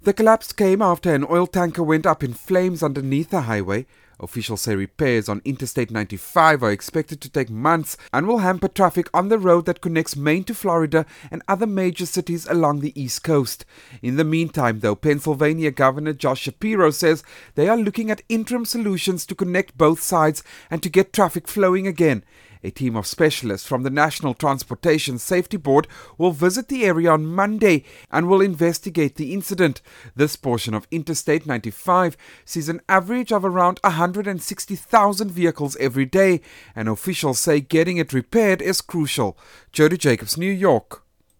The collapse came after an oil tanker went up in flames underneath the highway. Officials say repairs on Interstate 95 are expected to take months and will hamper traffic on the road that connects Maine to Florida and other major cities along the East Coast. In the meantime, though, Pennsylvania Governor Josh Shapiro says they are looking at interim solutions to connect both sides and to get traffic flowing again. A team of specialists from the National Transportation Safety Board will visit the area on Monday and will investigate the incident. This portion of Interstate 95 sees an average of around 160,000 vehicles every day, and officials say getting it repaired is crucial. Jody Jacobs, New York.